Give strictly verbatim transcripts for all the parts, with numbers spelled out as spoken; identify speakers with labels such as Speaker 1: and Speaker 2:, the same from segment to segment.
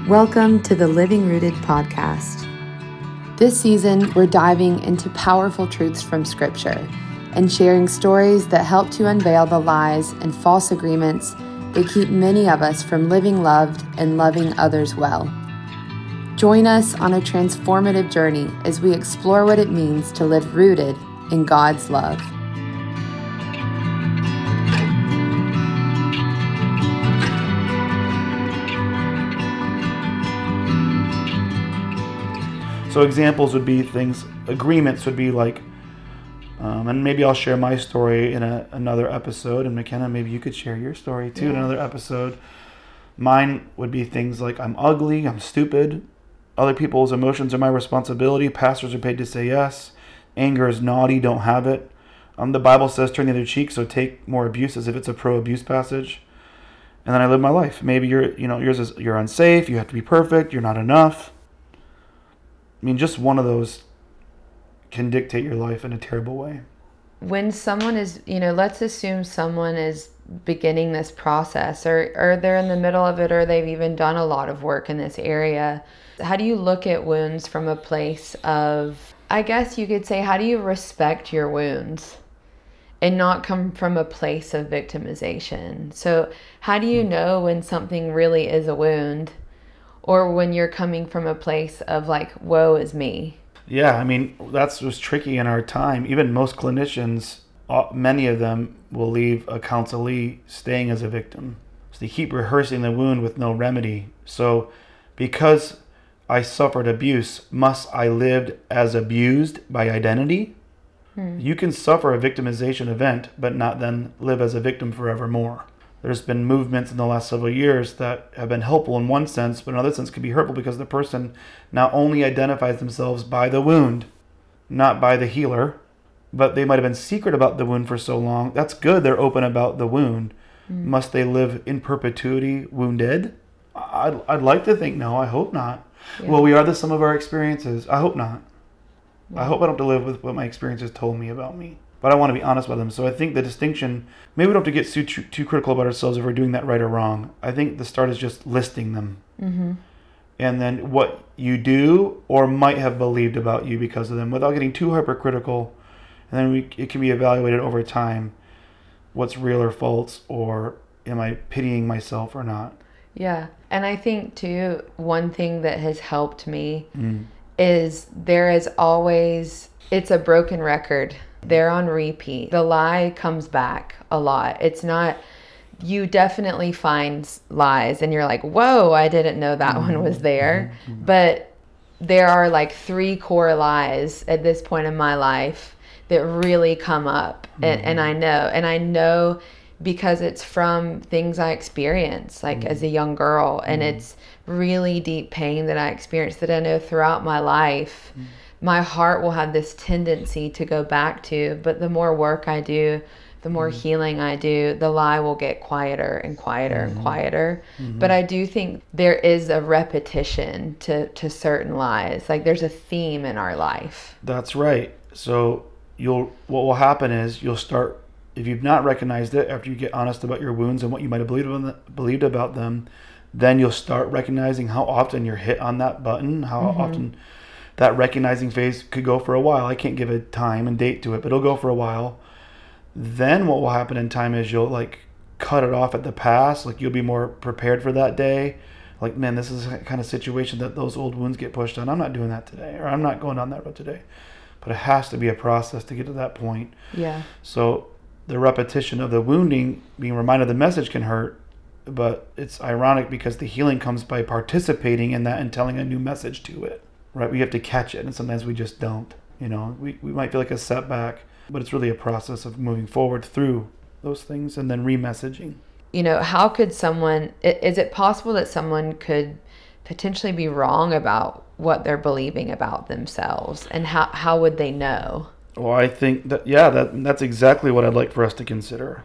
Speaker 1: Welcome to the Living Rooted podcast. This season, we're diving into powerful truths from Scripture and sharing stories that help to unveil the lies and false agreements that keep many of us from living loved and loving others well. Join us on a transformative journey as we explore what it means to live rooted in God's love.
Speaker 2: So examples would be things, agreements would be like, um, and maybe I'll share my story in a, another episode, and McKenna, maybe you could share your story too yeah. in another episode. Mine would be things like, I'm ugly, I'm stupid, other people's emotions are my responsibility, pastors are paid to say yes, anger is naughty, don't have it. Um, the Bible says turn the other cheek, so take more abuse as if it's a pro-abuse passage. And then I live my life. Maybe you're, you know, yours is you're unsafe, you have to be perfect, you're not enough. I mean, just one of those can dictate your life in a terrible way.
Speaker 1: When someone is, you know, let's assume someone is beginning this process or, or they're in the middle of it or they've even done a lot of work in this area. How do you look at wounds from a place of, I guess you could say, how do you respect your wounds and not come from a place of victimization? So how do you know when something really is a wound? Or when you're coming from a place of like, woe is me.
Speaker 2: Yeah, I mean, that's what's tricky in our time. Even most clinicians, many of them will leave a counselee staying as a victim. So they keep rehearsing the wound with no remedy. So because I suffered abuse, must I live as abused by identity? Hmm. You can suffer a victimization event, but not then live as a victim forevermore. There's been movements in the last several years that have been helpful in one sense, but in another sense can be hurtful because the person now only identifies themselves by the wound, not by the healer. But they might have been secret about the wound for so long. That's good, they're open about the wound. Mm. Must they live in perpetuity wounded? I'd, I'd like to think no, I hope not. Yeah. Well, we are the sum of our experiences. I hope not. Yeah. I hope I don't have to live with what my experiences told me about me. But I want to be honest with them. So I think the distinction, maybe we don't have to get too, too critical about ourselves if we're doing that right or wrong. I think the start is just listing them. Mm-hmm. And then what you do or might have believed about you because of them without getting too hypercritical. And then we, it can be evaluated over time. What's real or false, or am I pitying myself or not?
Speaker 1: Yeah. And I think too, one thing that has helped me mm. is there is always, it's a broken record. They're on repeat. The lie comes back a lot. It's not, you definitely find lies and you're like, whoa, I didn't know that mm-hmm. one was there. Mm-hmm. But there are like three core lies at this point in my life that really come up. Mm-hmm. And, and I know, and I know because it's from things I experienced like mm-hmm. as a young girl. And mm-hmm. it's really deep pain that I experienced that I know throughout my life. Mm-hmm. My heart will have this tendency to go back to, but the more work I do, the more mm-hmm. healing I do, the lie will get quieter and quieter mm-hmm. and quieter. Mm-hmm. But I do think there is a repetition to, to certain lies. Like there's a theme in our life.
Speaker 2: That's right. So you'll what will happen is you'll start, if you've not recognized it, after you get honest about your wounds and what you might have believed, believed about them, then you'll start recognizing how often you're hit on that button, how mm-hmm. often that recognizing phase could go for a while. I can't give a time and date to it, but it'll go for a while. Then what will happen in time is you'll like cut it off at the pass. Like you'll be more prepared for that day. Like, man, this is the kind of situation that those old wounds get pushed on. I'm not doing that today, or I'm not going down that road today. But it has to be a process to get to that point.
Speaker 1: Yeah.
Speaker 2: So the repetition of the wounding, being reminded of the message can hurt, but it's ironic because the healing comes by participating in that and telling a new message to it. Right, we have to catch it, and sometimes we just don't. You know, we, we might feel like a setback, but it's really a process of moving forward through those things and then re-messaging.
Speaker 1: You know, how could someone, is it possible that someone could potentially be wrong about what they're believing about themselves, and how, how would they know?
Speaker 2: Well, I think that, yeah, that that's exactly what I'd like for us to consider.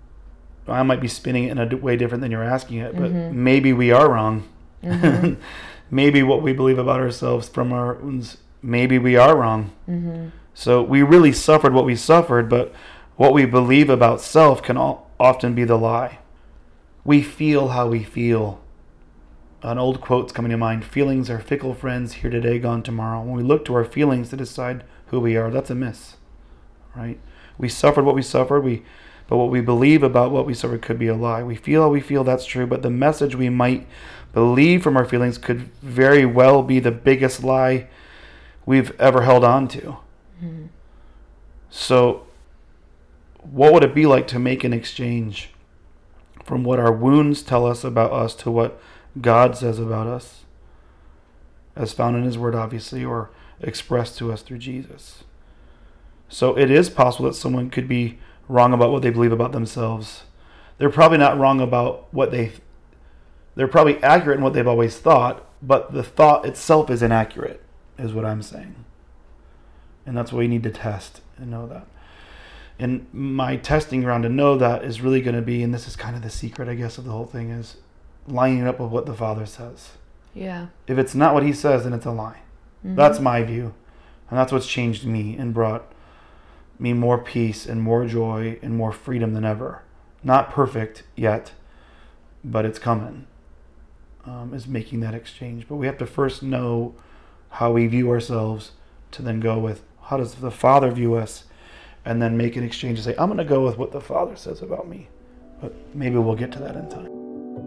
Speaker 2: I might be spinning it in a way different than you're asking it, but mm-hmm. maybe we are wrong. Mm-hmm. Maybe what we believe about ourselves from our wounds, maybe we are wrong. Mm-hmm. So we really suffered what we suffered, but what we believe about self can all, often be the lie. We feel how we feel. An old quote's coming to mind: feelings are fickle friends, here today, gone tomorrow. When we look to our feelings to decide who we are, that's a miss, right? We suffered what we suffered, we, but what we believe about what we suffered could be a lie. We feel how we feel, that's true, but the message we might believe from our feelings could very well be the biggest lie we've ever held on to. Mm-hmm. So what would it be like to make an exchange from what our wounds tell us about us to what God says about us, as found in his word, obviously, or expressed to us through Jesus? So it is possible that someone could be wrong about what they believe about themselves. They're probably not wrong about what they, they're probably accurate in what they've always thought, but the thought itself is inaccurate, is what I'm saying. And that's what we need to test and know that. And my testing ground to know that is really going to be, and this is kind of the secret, I guess, of the whole thing, is lining up with what the Father says.
Speaker 1: Yeah.
Speaker 2: If it's not what he says, then it's a lie. Mm-hmm. That's my view. And that's what's changed me and brought me more peace and more joy and more freedom than ever. Not perfect yet, but it's coming, um, is making that exchange. But we have to first know how we view ourselves to then go with, how does the Father view us? And then make an exchange and say, I'm going to go with what the Father says about me. But maybe we'll get to that in time.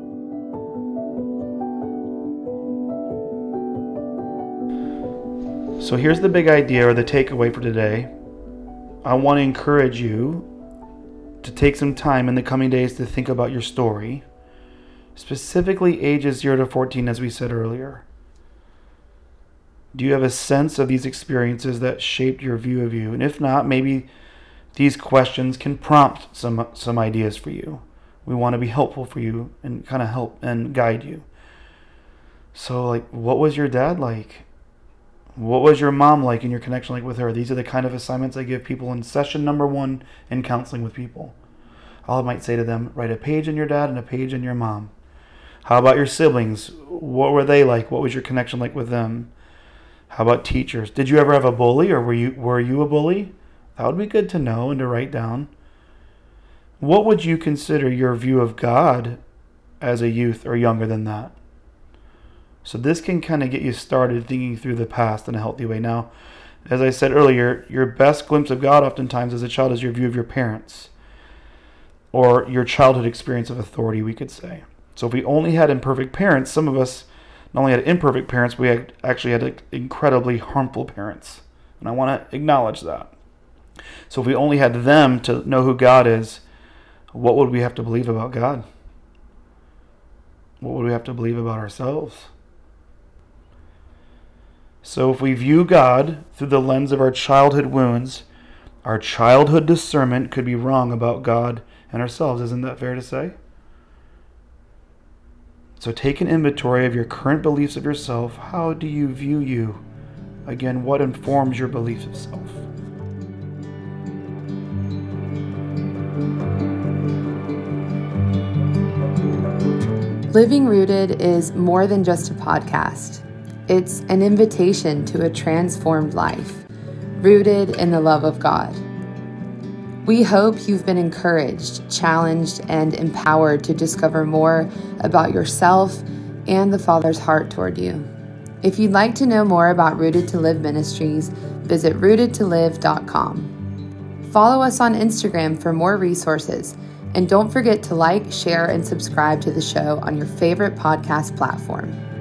Speaker 2: So here's the big idea, or the takeaway for today. I want to encourage you to take some time in the coming days to think about your story, specifically ages zero to fourteen, as we said earlier. Do you have a sense of these experiences that shaped your view of you? And if not, maybe these questions can prompt some some ideas for you. We want to be helpful for you and kind of help and guide you. So, like, what was your dad like? What was your mom like in your connection like with her? These are the kind of assignments I give people in session number one in counseling with people. All I might say to them, write a page on your dad and a page on your mom. How about your siblings? What were they like? What was your connection like with them? How about teachers? Did you ever have a bully, or were you were you a bully? That would be good to know and to write down. What would you consider your view of God as a youth or younger than that? So this can kind of get you started thinking through the past in a healthy way. Now, as I said earlier, your best glimpse of God oftentimes as a child is your view of your parents, or your childhood experience of authority, we could say. So if we only had imperfect parents, some of us not only had imperfect parents, we had actually had incredibly harmful parents. And I want to acknowledge that. So if we only had them to know who God is, what would we have to believe about God? What would we have to believe about ourselves? So if we view God through the lens of our childhood wounds, our childhood discernment could be wrong about God and ourselves. Isn't that fair to say? So take an inventory of your current beliefs of yourself. How do you view you? Again, what informs your beliefs of self?
Speaker 1: Living Rooted is more than just a podcast. It's an invitation to a transformed life, rooted in the love of God. We hope you've been encouraged, challenged, and empowered to discover more about yourself and the Father's heart toward you. If you'd like to know more about Rooted to Live Ministries, visit rooted to live dot com. Follow us on Instagram for more resources, and don't forget to like, share, and subscribe to the show on your favorite podcast platform.